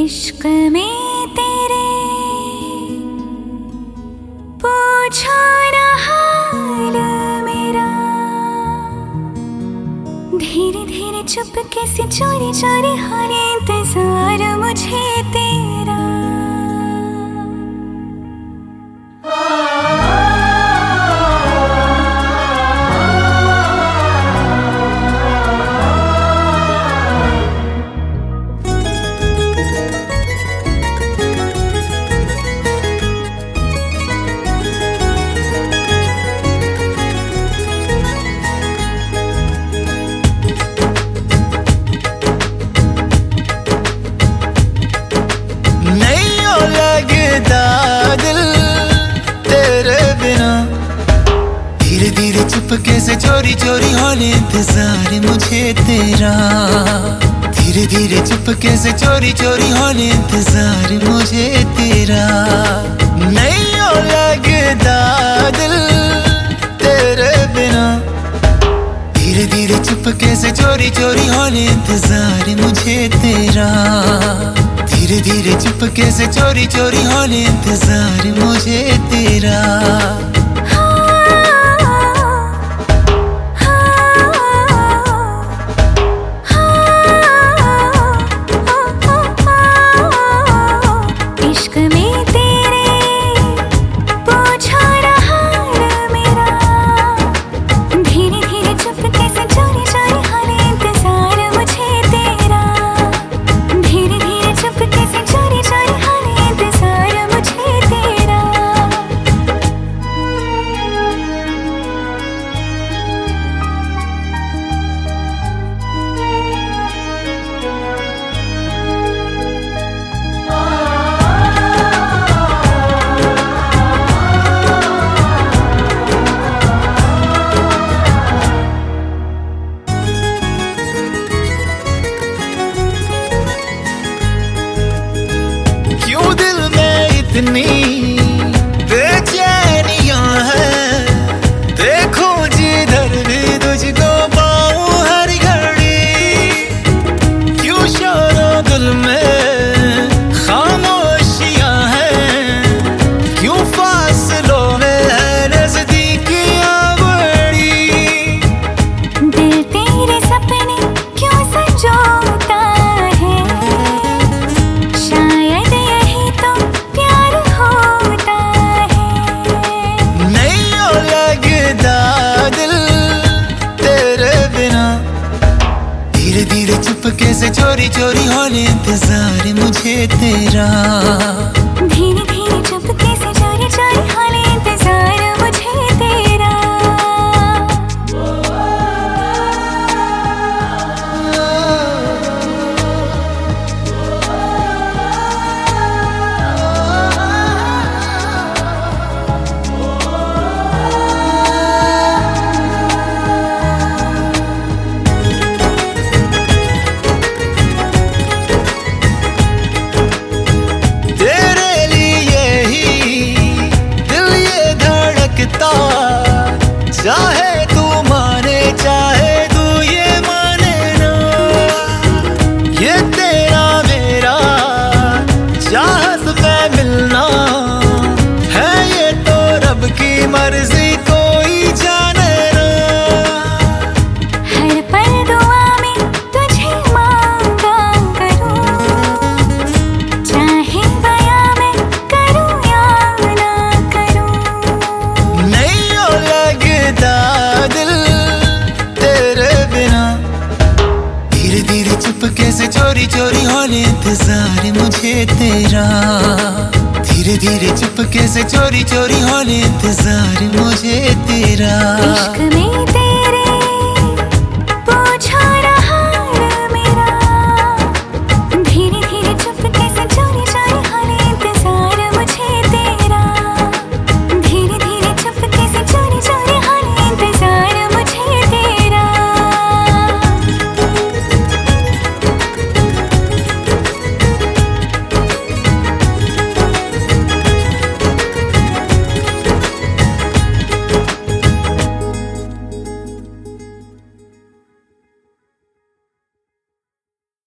इश्क में तेरे पूछो ना हाल मेरा, धीरे धीरे चुपके से चोरी चोरी हाल इंतजार मुझे तेरा। धीरे धीरे चुपके से चोरी चोरी होने इंतजार मुझे तेरा, धीरे धीरे चुपके से चोरी चोरी होने इंतजार मुझे तेरा। नहीं हो लगता दिल तेरे बिना, धीरे धीरे चुपके से चोरी चोरी होने इंतजार मुझे तेरा, धीरे धीरे चुपके से चोरी चोरी होने इंतजार मुझे तेरा। इतनी बेचैनियां हैं, देखो जिधर भी तुझको पाऊं हर घड़ी, क्यों शोरो दिल में खामोशियां हैं, क्यों फासलों में है नजदीकियां बड़ी। दिल तेरे सपने क्यों संजोता है, शायद यही तो धीरे चुपके से चोरी चोरी होने इंतजार मुझे तेरा, धीरे धीरे चुपके से चोरी चोरी होने इंतजार मुझे तेरा। चाहे तू माने चाहे तू ये माने ना, ये तेरा मेरा चाहत में मिलना है, ये तो रब की मर्जी कोई जाने ना। हर पल दुआ में तुझे मांगा करूं, चाहे बयां मैं करूं या ना करूं। नहीं हो लगता दिल तेरे बिना, धीरे धीरे चुपके से चोरी चोरी होने इंतजार मुझे तेरा, धीरे धीरे चुपके से चोरी चोरी होने इंतजार मुझे तेरा। इश्क में